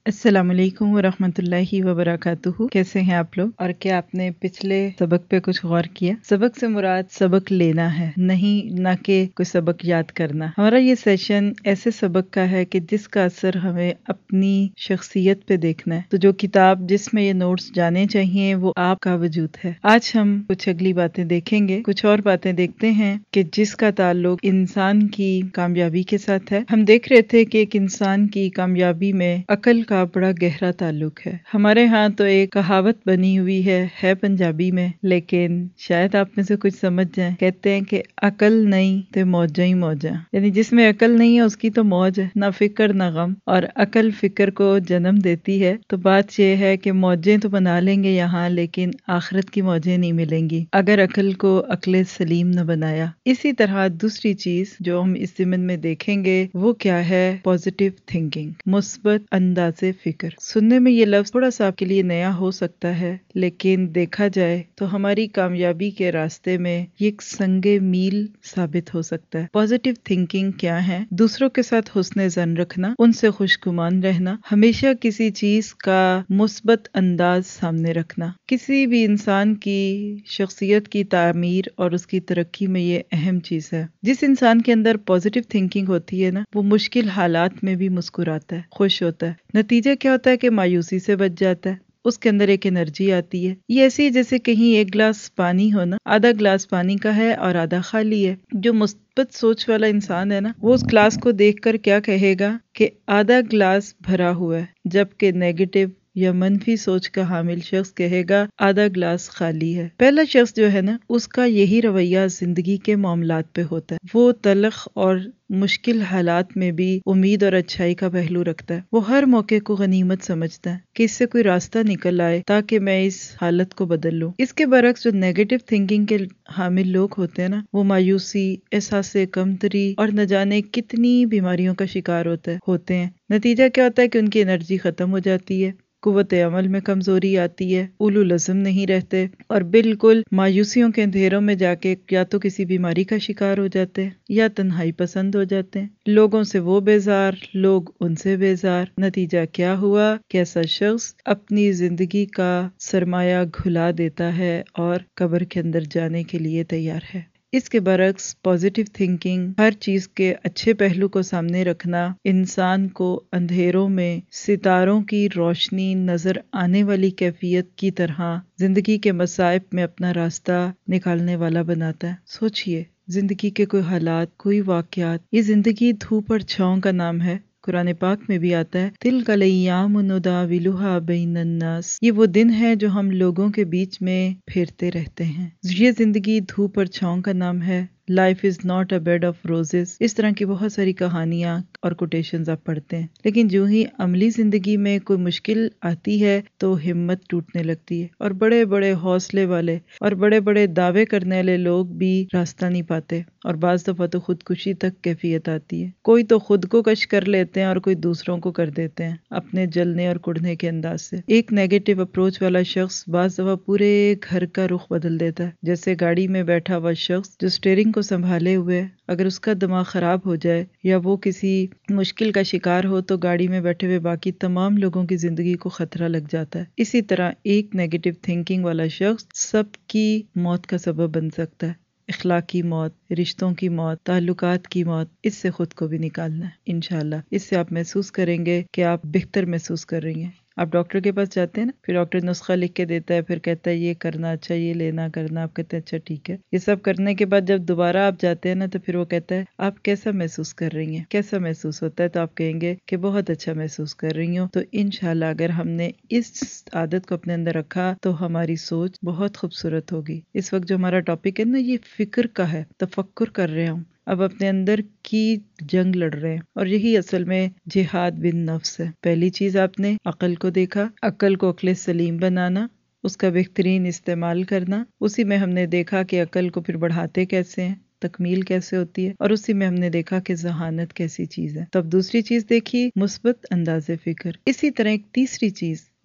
السلام علیکم ورحمۃ اللہ وبرکاتہ۔ کیسے ہیں آپ لوگ؟ اور کیا آپ نے پچھلے سبق پہ کچھ غور کیا؟ سبق سے مراد سبق لینا ہے، نہیں نہ کہ کوئی سبق یاد کرنا۔ ہمارا یہ سیشن ایسے سبق کا ہے کہ جس کا اثر ہمیں اپنی شخصیت پہ دیکھنا ہے۔ تو جو کتاب جس میں یہ نوٹس جانے چاہیے وہ آپ کا وجود ہے۔ آج ہم کچھ اگلی باتیں دیکھیں گے، کچھ اور باتیں دیکھتے ہیں کہ جس کا تعلق انسان کی کامیابی کے ساتھ ہے۔ ہم دیکھ رہے تھے کہ ایک انسان کی کامیابی میں عقل کا بڑا گہرا تعلق ہے۔ ہمارے ہاں تو ایک کہاوت بنی ہوئی ہے پنجابی میں، لیکن شاید آپ میں سے کچھ سمجھ جائیں۔ کہتے ہیں کہ عقل نہیں تے موجاں ہی موجاں، یعنی جس میں عقل نہیں ہے اس کی تو موج ہے، نہ فکر نہ غم، اور عقل فکر کو جنم دیتی ہے۔ تو بات یہ ہے کہ موجیں تو بنا لیں گے یہاں، لیکن آخرت کی موجیں نہیں ملیں گی اگر عقل کو عقل سلیم نہ بنایا۔ اسی طرح دوسری چیز جو ہم اس ضمن میں دیکھیں گے وہ کیا ہے؟ پازیٹیو تھنکنگ، مثبت انداز فکر۔ سننے میں یہ لفظ تھوڑا سا آپ کے لیے نیا ہو سکتا ہے، لیکن دیکھا جائے تو ہماری کامیابی کے راستے میں یہ ایک سنگ میل ثابت ہو سکتا ہے۔ پازیٹیو تھنکنگ کیا ہے؟ دوسروں کے ساتھ حسن ظن رکھنا، ان سے خوش گمان رہنا، ہمیشہ کسی چیز کا مثبت انداز سامنے رکھنا۔ کسی بھی انسان کی شخصیت کی تعمیر اور اس کی ترقی میں یہ اہم چیز ہے۔ جس انسان کے اندر پازیٹیو تھنکنگ ہوتی ہے نا، وہ مشکل حالات میں بھی مسکراتا ہے، خوش ہوتا ہے۔ نتیجہ کیا ہوتا ہے کہ مایوسی سے بچ جاتا ہے، اس کے اندر ایک انرجی آتی ہے۔ یہ ایسی جیسے کہیں ایک گلاس پانی ہو نا، آدھا گلاس پانی کا ہے اور آدھا خالی ہے۔ جو مثبت سوچ والا انسان ہے نا، وہ اس گلاس کو دیکھ کر کیا کہے گا کہ آدھا گلاس بھرا ہوا ہے، جبکہ نیگیٹو یا منفی سوچ کا حامل شخص کہے گا آدھا گلاس خالی ہے۔ پہلا شخص جو ہے نا، اس کا یہی رویہ زندگی کے معاملات پہ ہوتا ہے۔ وہ تلخ اور مشکل حالات میں بھی امید اور اچھائی کا پہلو رکھتا ہے۔ وہ ہر موقع کو غنیمت سمجھتا ہے کہ اس سے کوئی راستہ نکل آئے تاکہ میں اس حالت کو بدل لوں۔ اس کے برعکس جو نیگیٹو تھنکنگ کے حامل لوگ ہوتے ہیں نا، وہ مایوسی، احساس کمتری اور نہ جانے کتنی بیماریوں کا شکار ہوتے ہیں۔ نتیجہ کیا ہوتا ہے کہ ان کی انرجی ختم ہو جاتی ہے، قوت عمل میں کمزوری آتی ہے، اولو لازم نہیں رہتے، اور بالکل مایوسیوں کے اندھیروں میں جا کے یا تو کسی بیماری کا شکار ہو جاتے ہیں یا تنہائی پسند ہو جاتے ہیں۔ لوگوں سے وہ بیزار، لوگ ان سے بیزار۔ نتیجہ کیا ہوا کہ ایسا شخص اپنی زندگی کا سرمایہ گھلا دیتا ہے اور قبر کے اندر جانے کے لیے تیار ہے۔ اس کے برعکس پازیٹیو تھنکنگ، ہر چیز کے اچھے پہلو کو سامنے رکھنا، انسان کو اندھیروں میں ستاروں کی روشنی نظر آنے والی کیفیت کی طرح زندگی کے مصائب میں اپنا راستہ نکالنے والا بناتا ہے۔ سوچئے، زندگی کے کوئی حالات، کوئی واقعات، یہ زندگی دھوپ اور چھاؤں کا نام ہے۔ قرآن پاک میں بھی آتا ہے تِلْکَ الْأَیَّامُ نُدَاوِلُهَا بَیْنَ النَّاسِ، یہ وہ دن ہے جو ہم لوگوں کے بیچ میں پھیرتے رہتے ہیں۔ یہ زندگی دھوپ اور چھاؤں کا نام ہے۔ Life is not a bed of roses, اس طرح کی بہت ساری کہانیاں اور کوٹیشنز آپ پڑھتے ہیں، لیکن جو ہی عملی زندگی میں کوئی مشکل آتی ہے تو ہمت ٹوٹنے لگتی ہے، اور بڑے بڑے حوصلے والے اور بڑے بڑے دعوے کرنے والے لوگ بھی راستہ نہیں پاتے، اور بعض دفعہ تو خودکشی تک کیفیت آتی ہے۔ کوئی تو خود کو کش کر لیتے ہیں اور کوئی دوسروں کو کر دیتے ہیں اپنے جلنے اور کڑھنے کے انداز سے۔ ایک نیگیٹو اپروچ والا شخص بعض دفعہ پورے گھر کا رخ بدل دیتا ہے۔ جیسے گاڑی میں بیٹھا ہوا شخص جو اسٹیئرنگ کو سنبھالے ہوئے، اگر اس کا دماغ خراب ہو جائے یا وہ کسی مشکل کا شکار ہو تو گاڑی میں بیٹھے ہوئے باقی تمام لوگوں کی زندگی کو خطرہ لگ جاتا ہے۔ اسی طرح ایک نیگیٹو تھنکنگ والا شخص سب کی موت کا سبب بن سکتا ہے۔ اخلاقی موت، رشتوں کی موت، تعلقات کی موت، اس سے خود کو بھی نکالنا ہے انشاءاللہ۔ اس سے آپ محسوس کریں گے کہ آپ بہتر محسوس کر رہی ہیں۔ آپ ڈاکٹر کے پاس جاتے ہیں نا، پھر ڈاکٹر نسخہ لکھ کے دیتا ہے، پھر کہتا ہے یہ کرنا، اچھا یہ لینا کرنا، آپ کہتے ہیں اچھا ٹھیک ہے۔ یہ سب کرنے کے بعد جب دوبارہ آپ جاتے ہیں نا تو پھر وہ کہتا ہے آپ کیسا محسوس کر رہی ہیں، کیسا محسوس ہوتا ہے، تو آپ کہیں گے کہ بہت اچھا محسوس کر رہی ہوں۔ تو انشاءاللہ اگر ہم نے اس عادت کو اپنے اندر رکھا تو ہماری سوچ بہت خوبصورت ہوگی۔ اس وقت جو ہمارا ٹاپک ہے نا، یہ فکر کا ہے، تفکر کر رہے ہوں، اب اپنے اندر کی جنگ لڑ رہے ہیں، اور یہی اصل میں جہاد بن نفس ہے۔ پہلی چیز آپ نے عقل کو دیکھا، عقل کو عقل سلیم بنانا، اس کا بہترین استعمال کرنا۔ اسی میں ہم نے دیکھا کہ عقل کو پھر بڑھاتے کیسے ہیں، تکمیل کیسے ہوتی ہے، اور اسی میں ہم نے دیکھا کہ ذہانت کیسی چیز ہے۔ تو اب دوسری چیز دیکھی، مثبت انداز فکر۔ اسی طرح ایک تیسری چیز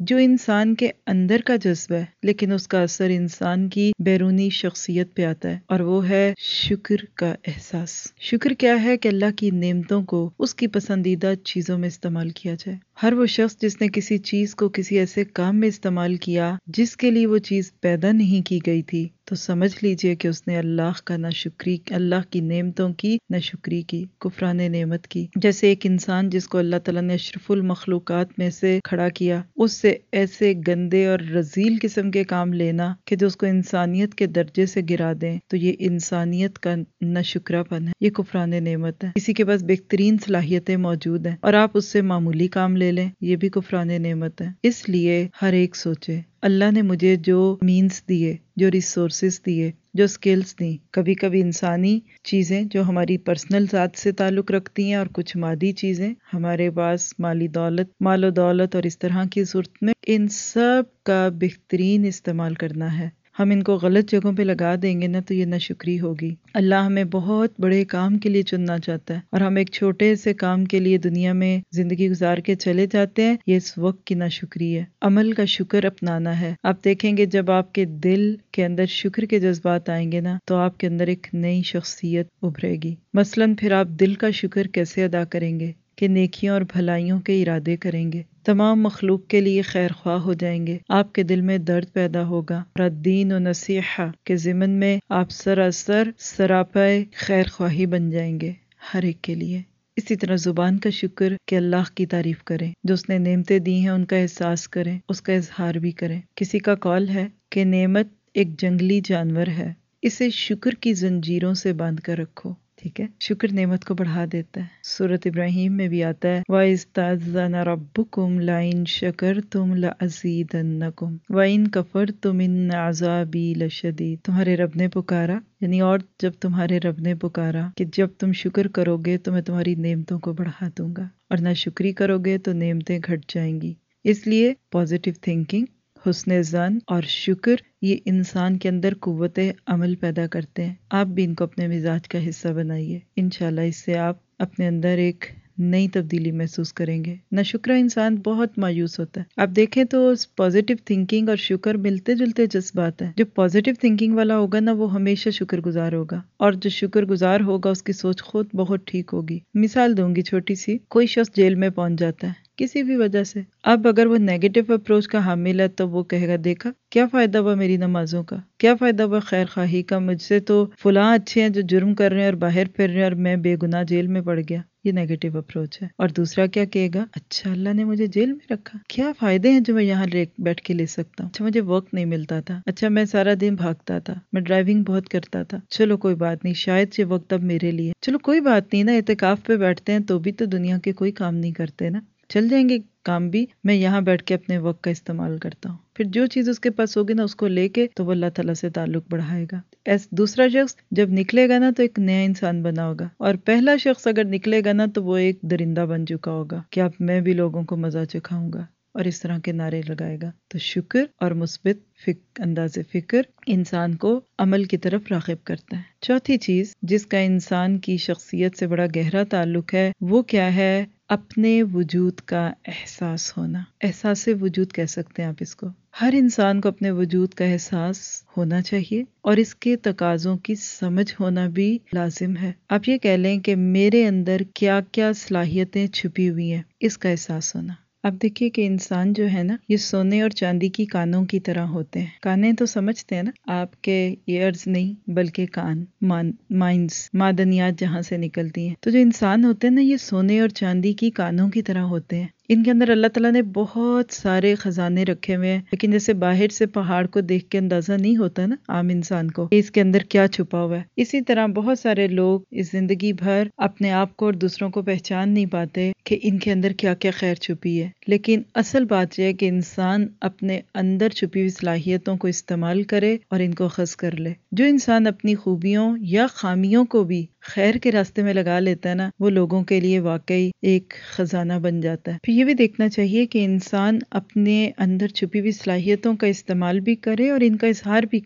جو انسان کے اندر کا جذبہ ہے لیکن اس کا اثر انسان کی بیرونی شخصیت پہ آتا ہے، اور وہ ہے شکر کا احساس۔ شکر کیا ہے؟ کہ اللہ کی نعمتوں کو اس کی پسندیدہ چیزوں میں استعمال کیا جائے۔ ہر وہ شخص جس نے کسی چیز کو کسی ایسے کام میں استعمال کیا جس کے لیے وہ چیز پیدا نہیں کی گئی تھی، تو سمجھ لیجئے کہ اس نے اللہ کا ناشکری، اللہ کی نعمتوں کی ناشکری کی، کفران نعمت کی۔ جیسے ایک انسان جس کو اللہ تعالیٰ نے اشرف المخلوقات میں سے کھڑا کیا، اس سے ایسے گندے اور رذیل قسم کے کام لینا کہ جو اس کو انسانیت کے درجے سے گرا دیں، تو یہ انسانیت کا ناشکرا پن ہے، یہ کفران نعمت ہے۔ کسی کے پاس بہترین صلاحیتیں موجود ہیں اور آپ اس سے معمولی کام لے لیں، یہ بھی کفران نعمت ہے۔ اس لیے ہر ایک سوچے اللہ نے مجھے جو مینز دیے، جو ریسورسز دیے، جو سکلز دی، کبھی کبھی انسانی چیزیں جو ہماری پرسنل ذات سے تعلق رکھتی ہیں، اور کچھ مادی چیزیں ہمارے پاس مال و دولت اور اس طرح کی صورت میں، ان سب کا بہترین استعمال کرنا ہے۔ ہم ان کو غلط جگہوں پہ لگا دیں گے نا تو یہ ناشکری ہوگی۔ اللہ ہمیں بہت بڑے کام کے لیے چننا چاہتا ہے اور ہم ایک چھوٹے سے کام کے لیے دنیا میں زندگی گزار کے چلے جاتے ہیں، یہ اس وقت کی ناشکری ہے۔ عمل کا شکر اپنانا ہے۔ آپ دیکھیں گے جب آپ کے دل کے اندر شکر کے جذبات آئیں گے نا تو آپ کے اندر ایک نئی شخصیت ابھرے گی۔ مثلاً پھر آپ دل کا شکر کیسے ادا کریں گے؟ کہ نیکیوں اور بھلائیوں کے ارادے کریں گے، تمام مخلوق کے لیے خیر خواہ ہو جائیں گے، آپ کے دل میں درد پیدا ہوگا، اور الدین و نصیحہ کے ضمن میں آپ سراسر سراپے خیر خواہی بن جائیں گے ہر ایک کے لیے۔ اسی طرح زبان کا شکر کہ اللہ کی تعریف کریں، جو اس نے نعمتیں دی ہیں ان کا احساس کریں، اس کا اظہار بھی کریں۔ کسی کا قول ہے کہ نعمت ایک جنگلی جانور ہے، اسے شکر کی زنجیروں سے باندھ کر رکھو۔ ٹھیک ہے، شکر نعمت کو بڑھا دیتا ہے۔ سورۃ ابراہیم میں بھی آتا ہے وَإِذْ تَأَذَّنَ رَبُّكُمْ لَئِن شَكَرْتُمْ لَأَزِيدَنَّكُمْ وَإِن كَفَرْتُمْ إِنَّ عَذَابِي لَشَدِيدٌ۔ تمہارے رب نے پکارا، یعنی اور جب تمہارے رب نے پکارا کہ جب تم شکر کرو گے تو میں تمہاری نعمتوں کو بڑھا دوں گا، اور ناشکری کرو گے تو نعمتیں گھٹ جائیں گی۔ اس لیے پازیٹیو تھنکنگ، حسن ظن اور شکر یہ انسان کے اندر قوت عمل پیدا کرتے ہیں۔ آپ بھی ان کو اپنے مزاج کا حصہ بنائیے، انشاءاللہ اس سے آپ اپنے اندر ایک نئی تبدیلی محسوس کریں گے۔ ناشکرا انسان بہت مایوس ہوتا ہے۔ آپ دیکھیں تو پازیٹیو تھنکنگ اور شکر ملتے جلتے جذبات ہیں۔ جو پازیٹیو تھنکنگ والا ہوگا نا وہ ہمیشہ شکر گزار ہوگا، اور جو شکر گزار ہوگا اس کی سوچ خود بہت ٹھیک ہوگی۔ مثال دوں گی چھوٹی سی، کوئی شخص جیل میں پہنچ جاتا ہے کسی بھی وجہ سے، اب اگر وہ نیگیٹو اپروچ کا حامل ہے تو وہ کہے گا دیکھا کیا فائدہ ہوا میری نمازوں کا، کیا فائدہ ہوا خیر خواہی کا، مجھ سے تو فلاں اچھے ہیں جو جرم کر رہے ہیں اور باہر پھر رہے ہیں اور میں بے گناہ جیل میں پڑ گیا۔ یہ نیگیٹو اپروچ ہے۔ اور دوسرا کیا کہے گا، اچھا اللہ نے مجھے جیل میں رکھا، کیا فائدے ہیں جو میں یہاں بیٹھ کے لے سکتا ہوں، اچھا مجھے وقت نہیں ملتا تھا، اچھا میں سارا دن بھاگتا تھا، میں ڈرائیونگ بہت کرتا تھا، چلو کوئی بات نہیں، شاید یہ وقت اب میرے لیے، چلو کوئی بات نہیں نا، اعتکاف پہ بیٹھتے ہیں تو بھی تو دنیا کے کوئی کام نہیں کرتے نا، چل جائیں گے کام بھی، میں یہاں بیٹھ کے اپنے وقت کا استعمال کرتا ہوں۔ پھر جو چیز اس کے پاس ہوگی نا اس کو لے کے تو وہ اللہ تعالیٰ سے تعلق بڑھائے گا۔ دوسرا شخص جب نکلے گا نا تو ایک نیا انسان بنا ہوگا، اور پہلا شخص اگر نکلے گا نا تو وہ ایک درندہ بن چکا ہوگا کہ اب میں بھی لوگوں کو مزہ چکھاؤں گا، اور اس طرح کے نعرے لگائے گا۔ تو شکر اور مثبت انداز فکر انسان کو عمل کی طرف راغب کرتا ہے۔ چوتھی چیز جس کا انسان کی شخصیت سے بڑا گہرا تعلق ہے وہ کیا ہے؟ اپنے وجود کا احساس ہونا۔ احساس وجود کہہ سکتے ہیں آپ اس کو۔ ہر انسان کو اپنے وجود کا احساس ہونا چاہیے، اور اس کے تقاضوں کی سمجھ ہونا بھی لازم ہے۔ آپ یہ کہہ لیں کہ میرے اندر کیا کیا صلاحیتیں چھپی ہوئی ہیں، اس کا احساس ہونا۔ اب دیکھیے کہ انسان جو ہے نا یہ سونے اور چاندی کی کانوں کی طرح ہوتے ہیں۔ کانیں تو سمجھتے ہیں نا، آپ کے ایئرز نہیں بلکہ کان، مائنڈز، معدنیات جہاں سے نکلتی ہیں۔ تو جو انسان ہوتے ہیں نا یہ سونے اور چاندی کی کانوں کی طرح ہوتے ہیں۔ ان کے اندر اللہ تعالیٰ نے بہت سارے خزانے رکھے ہوئے ہیں، لیکن جیسے باہر سے پہاڑ کو دیکھ کے اندازہ نہیں ہوتا نا عام انسان کو کہ اس کے اندر کیا چھپا ہوا ہے، اسی طرح بہت سارے لوگ اس زندگی بھر اپنے آپ کو اور دوسروں کو پہچان نہیں پاتے کہ ان کے اندر کیا کیا خیر چھپی ہے۔ لیکن اصل بات یہ ہے کہ انسان اپنے اندر چھپی ہوئی صلاحیتوں کو استعمال کرے اور ان کو اخذ کر لے۔ جو انسان اپنی خوبیوں یا خامیوں کو بھی خیر کے راستے میں لگا لیتا ہے نا وہ لوگوں کے لیے واقعی ایک خزانہ بن جاتا ہے۔ پھر یہ بھی دیکھنا چاہیے کہ انسان اپنے اندر چھپی ہوئی صلاحیتوں کا استعمال بھی کرے اور ان کا اظہار بھی کرے۔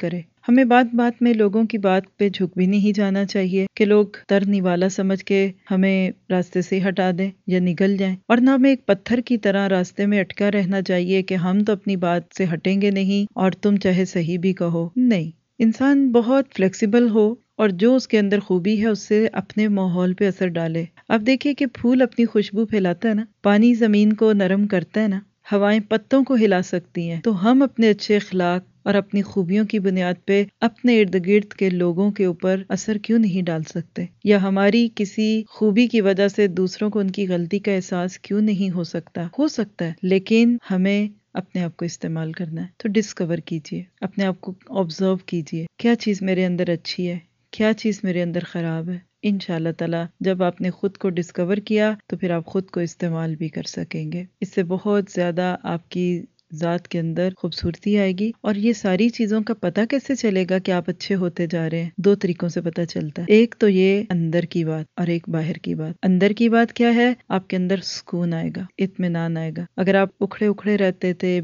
ہمیں بات بات میں لوگوں کی بات پہ جھک بھی نہیں جانا چاہیے کہ لوگ ترنی والا سمجھ کے ہمیں راستے سے ہٹا دیں یا نگل جائیں، اور نہ ہمیں ایک پتھر کی طرح راستے میں اٹکا رہنا چاہیے کہ ہم تو اپنی بات سے ہٹیں گے نہیں اور تم چاہے صحیح بھی کہو۔ نہیں، انسان بہت فلیکسیبل ہو اور جو اس کے اندر خوبی ہے اس سے اپنے ماحول پہ اثر ڈالے۔ اب دیکھیے کہ پھول اپنی خوشبو پھیلاتا ہے نا، پانی زمین کو نرم کرتا ہے نا، ہوائیں پتوں کو ہلا سکتی ہیں، تو ہم اپنے اچھے اخلاق اور اپنی خوبیوں کی بنیاد پہ اپنے ارد گرد کے لوگوں کے اوپر اثر کیوں نہیں ڈال سکتے، یا ہماری کسی خوبی کی وجہ سے دوسروں کو ان کی غلطی کا احساس کیوں نہیں ہو سکتا ہے، لیکن ہمیں اپنے آپ کو استعمال کرنا ہے۔ تو ڈسکور کیجئے، اپنے آپ کو آبزرو کیجئے، کیا چیز میرے اندر اچھی ہے، کیا چیز میرے اندر خراب ہے۔ انشاءاللہ تعالی جب آپ نے خود کو ڈسکور کیا تو پھر آپ خود کو استعمال بھی کر سکیں گے، اس سے بہت زیادہ آپ کی ذات کے اندر خوبصورتی آئے گی۔ اور یہ ساری چیزوں کا پتہ کیسے چلے گا کہ آپ اچھے ہوتے جا رہے ہیں؟ دو طریقوں سے پتہ چلتا ہے، ایک تو یہ اندر کی بات اور ایک باہر کی بات۔ اندر کی بات کیا ہے؟ آپ کے اندر سکون آئے گا، اطمینان آئے گا۔ اگر آپ اکھڑے رہتے تھے،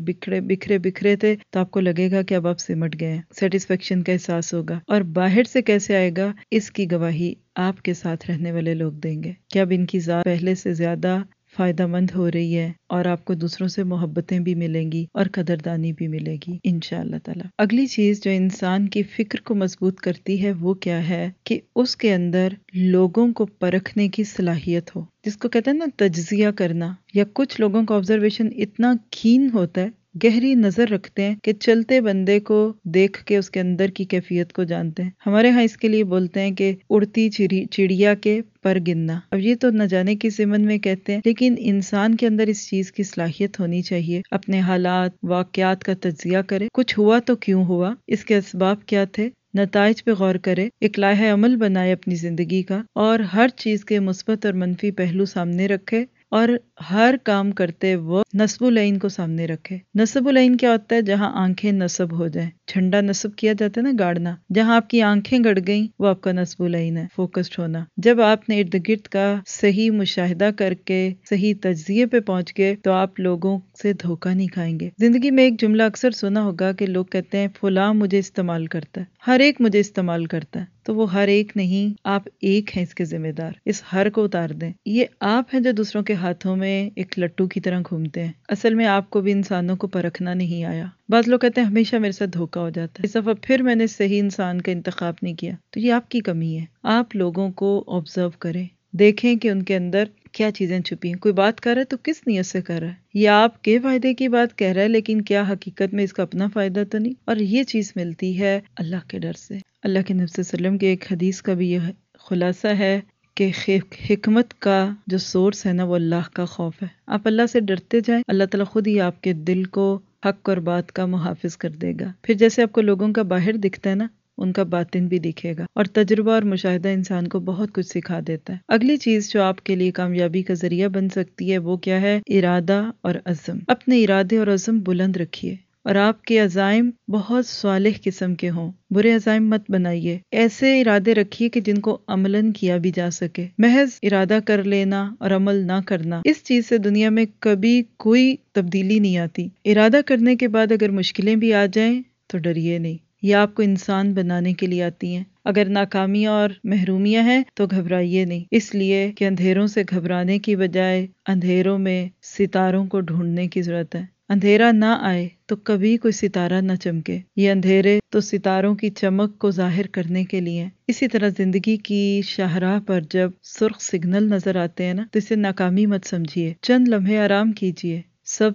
بکھرے تھے، تو آپ کو لگے گا کہ اب آپ سمٹ گئے ہیں، سیٹسفیکشن کا احساس ہوگا۔ اور باہر سے کیسے آئے گا، اس کی گواہی آپ کے ساتھ رہنے والے لوگ دیں گے کہ اب ان کی ذات پہلے سے زیادہ فائدہ مند ہو رہی ہے، اور آپ کو دوسروں سے محبتیں بھی ملیں گی اور قدردانی بھی ملے گی انشاءاللہ تعالی۔ اگلی چیز جو انسان کی فکر کو مضبوط کرتی ہے وہ کیا ہے کہ اس کے اندر لوگوں کو پرکھنے کی صلاحیت ہو، جس کو کہتے ہیں نا تجزیہ کرنا، یا کچھ لوگوں کا آبزرویشن اتنا کین ہوتا ہے، گہری نظر رکھتے ہیں کہ چلتے بندے کو دیکھ کے اس کے اندر کی کیفیت کو جانتے ہیں۔ ہمارے ہاں اس کے لیے بولتے ہیں کہ اڑتی چڑیا کے پر گننا۔ اب یہ تو نہ جانے کس ضمن میں کہتے ہیں، لیکن انسان کے اندر اس چیز کی صلاحیت ہونی چاہیے، اپنے حالات واقعات کا تجزیہ کرے، کچھ ہوا تو کیوں ہوا، اس کے اسباب کیا تھے، نتائج پہ غور کرے، ایک لائحہ عمل بنائے اپنی زندگی کا، اور ہر چیز کے مثبت اور منفی پہلو سامنے رکھے، اور ہر کام کرتے وقت نصب العین کو سامنے رکھے۔ نصب العین کیا ہوتا ہے؟ جہاں آنکھیں نصب ہو جائیں، جھنڈا نصب کیا جاتا ہے نا، گاڑنا، جہاں آپ کی آنکھیں گڑ گئیں وہ آپ کا نصب العین ہے، فوکسڈ ہونا۔ جب آپ نے ارد گرد کا صحیح مشاہدہ کر کے صحیح تجزیے پہ پہنچ گئے تو آپ لوگوں سے دھوکہ نہیں کھائیں گے۔ زندگی میں ایک جملہ اکثر سنا ہوگا کہ لوگ کہتے ہیں فلاں مجھے استعمال کرتا ہے، ہر ایک مجھے استعمال کرتا ہے، تو وہ ہر ایک نہیں، آپ ایک ہیں اس کے ذمہ دار، اس ہر کو اتار دیں۔ یہ آپ ہیں جو دوسروں کے ہاتھوں میں ایک لٹو کی طرح گھومتے ہیں، اصل میں آپ کو بھی انسانوں کو پرکھنا نہیں آیا۔ بعض لوگ کہتے ہیں ہمیشہ میرے ساتھ دھوکہ ہو جاتا ہے، اس دفعہ پھر میں نے صحیح انسان کا انتخاب نہیں کیا، تو یہ آپ کی کمی ہے۔ آپ لوگوں کو آبزرو کریں، دیکھیں کہ ان کے اندر کیا چیزیں چھپی ہیں۔ کوئی بات کر رہا ہے تو کس نیت سے کر رہا ہے، یہ آپ کے فائدے کی بات کہہ رہا ہے لیکن کیا حقیقت میں اس کا اپنا فائدہ تو نہیں؟ اور یہ چیز ملتی ہے اللہ کے ڈر سے۔ اللہ کے نبی صلی اللہ علیہ وسلم کی ایک حدیث کا بھی یہ خلاصہ ہے کہ حکمت کا جو سورس ہے نا وہ اللہ کا خوف ہے۔ آپ اللہ سے ڈرتے جائیں، اللہ تعالیٰ خود ہی آپ کے دل کو حق اور بات کا محافظ کر دے گا۔ پھر جیسے آپ کو لوگوں کا باہر دکھتا ہے نا، ان کا باطن بھی دکھے گا، اور تجربہ اور مشاہدہ انسان کو بہت کچھ سکھا دیتا ہے۔ اگلی چیز جو آپ کے لیے کامیابی کا ذریعہ بن سکتی ہے وہ کیا ہے؟ ارادہ اور عزم۔ اپنے ارادے اور عزم بلند رکھیے، اور آپ کے عزائم بہت صالح قسم کے ہوں، برے عزائم مت بنائیے، ایسے ارادے رکھیے کہ جن کو عملاً کیا بھی جا سکے۔ محض ارادہ کر لینا اور عمل نہ کرنا، اس چیز سے دنیا میں کبھی کوئی تبدیلی نہیں آتی۔ ارادہ کرنے کے بعد اگر مشکلیں بھی آ جائیں تو ڈریے نہیں، یہ آپ کو انسان بنانے کے لیے آتی ہیں۔ اگر ناکامیاں اور محرومیاں ہیں تو گھبرائیے نہیں، اس لیے کہ اندھیروں سے گھبرانے کی بجائے اندھیروں میں ستاروں کو ڈھونڈنے کی ضرورت ہے۔ اندھیرا نہ آئے تو کبھی کوئی ستارہ نہ چمکے، یہ اندھیرے تو ستاروں کی چمک کو ظاہر کرنے کے لیے۔ اسی طرح زندگی کی شاہراہ پر جب سرخ سگنل نظر آتے ہیں نا تو اسے ناکامی مت سمجھیے، چند لمحے آرام کیجیے، سب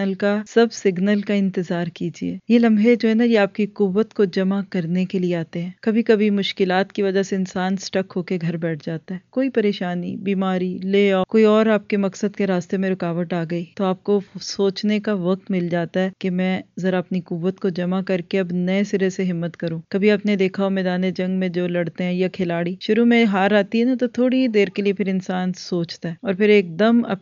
سگنل کا انتظار کیجیے۔ یہ لمحے جو ہے نا یہ آپ کی قوت کو جمع کرنے کے لیے آتے ہیں۔ کبھی کبھی مشکلات کی وجہ سے انسان سٹک ہو کے گھر بیٹھ جاتا ہے، کوئی پریشانی، بیماری، لے آؤ، کوئی اور آپ کے مقصد کے راستے میں رکاوٹ آ گئی تو آپ کو سوچنے کا وقت مل جاتا ہے کہ میں ذرا اپنی قوت کو جمع کر کے اب نئے سرے سے ہمت کروں۔ کبھی آپ نے دیکھا ہو میدان جنگ میں جو لڑتے ہیں یا کھلاڑی، شروع میں ہار آتی ہے نا تو تھوڑی دیر کے لیے پھر انسان سوچتا ہے اور پھر ایک دم اپنی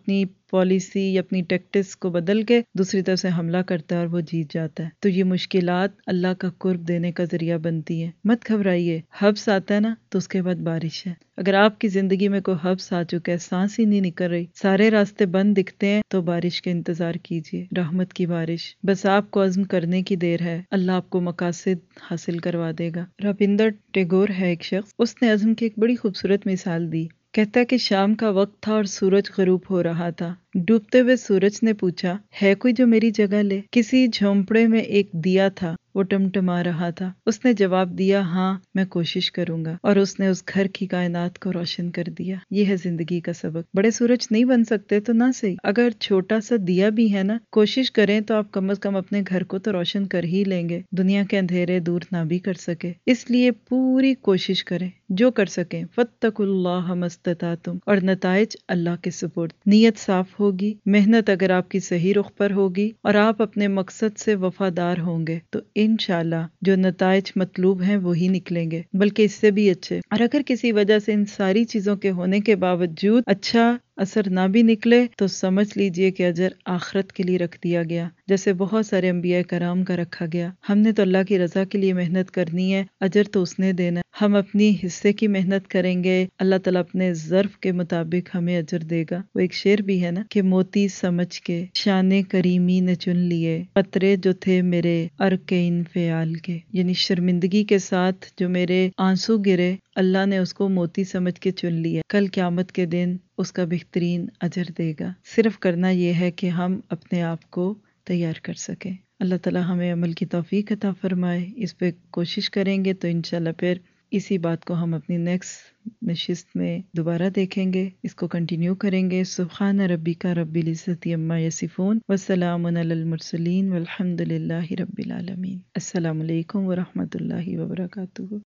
پالیسی یا اپنی ٹیکٹکس کو بدل کے دوسری طرف سے حملہ کرتا ہے اور وہ جیت جاتا ہے۔ تو یہ مشکلات اللہ کا قرب دینے کا ذریعہ بنتی ہیں۔ مت گھبرائیے، حبس آتا ہے نا تو اس کے بعد بارش ہے۔ اگر آپ کی زندگی میں کوئی حبس آ چکا ہے، سانس ہی نہیں نکل رہی، سارے راستے بند دکھتے ہیں، تو بارش کا انتظار کیجیے، رحمت کی بارش۔ بس آپ کو عزم کرنے کی دیر ہے، اللہ آپ کو مقاصد حاصل کروا دے گا۔ رابندر ٹیگور ہے ایک شخص، اس نے عزم کی ایک بڑی خوبصورت مثال دی۔ کہتا ہے کہ شام کا وقت تھا اور سورج غروب ہو رہا تھا۔ ڈوبتے ہوئے سورج نے پوچھا، ہے کوئی جو میری جگہ لے؟ کسی جھونپڑے میں ایک دیا تھا، وہ ٹمٹما رہا تھا۔ اس نے جواب دیا، ہاں میں کوشش کروں گا، اور اس نے اس گھر کی کائنات کو روشن کر دیا۔ یہ ہے زندگی کا سبق۔ بڑے سورج نہیں بن سکتے تو نہ صحیح، اگر چھوٹا سا دیا بھی ہے نا، کوشش کریں تو آپ کم از کم اپنے گھر کو تو روشن کر ہی لیں گے، دنیا کے اندھیرے دور نہ بھی کر سکے۔ اس لیے پوری کوشش کریں، جو کر سکیں، فاتقوا اللہ ما استطعتم، اور نتائج اللہ کے سپرد۔ نیت صاف ہوگی، محنت اگر آپ کی صحیح رخ پر ہوگی، اور آپ اپنے مقصد سے وفادار ہوں گے تو انشاءاللہ جو نتائج مطلوب ہیں وہی نکلیں گے، بلکہ اس سے بھی اچھے۔ اور اگر کسی وجہ سے ان ساری چیزوں کے ہونے کے باوجود اچھا اثر نہ بھی نکلے تو سمجھ لیجئے کہ اجر آخرت کے لیے رکھ دیا گیا، جیسے بہت سارے انبیاء کرام کا رکھا گیا۔ ہم نے تو اللہ کی رضا کے لیے محنت کرنی ہے، اجر تو اس نے دینا ہے۔ ہم اپنی حصے کی محنت کریں گے، اللہ تعالیٰ اپنے ظرف کے مطابق ہمیں اجر دے گا۔ وہ ایک شعر بھی ہے نا کہ موتی سمجھ کے شان کریمی نے چن لیے، قطرے جو تھے میرے ارک انفعال کے، یعنی شرمندگی کے ساتھ جو میرے آنسو گرے، اللہ نے اس کو موتی سمجھ کے چن لیا، کل قیامت کے دن اس کا بہترین اجر دے گا۔ صرف کرنا یہ ہے کہ ہم اپنے آپ کو تیار کر سکیں۔ اللہ تعالیٰ ہمیں عمل کی توفیق عطا فرمائے، اس پہ کوشش کریں گے تو انشاءاللہ پھر اسی بات کو ہم اپنی نیکسٹ نشست میں دوبارہ دیکھیں گے، اس کو کنٹینیو کریں گے۔ سبحان ربک رب العزت عما یصفون وسلام علی المرسلین والحمد للہ رب العالمین۔ السلام علیکم ورحمۃ اللہ وبرکاتہ۔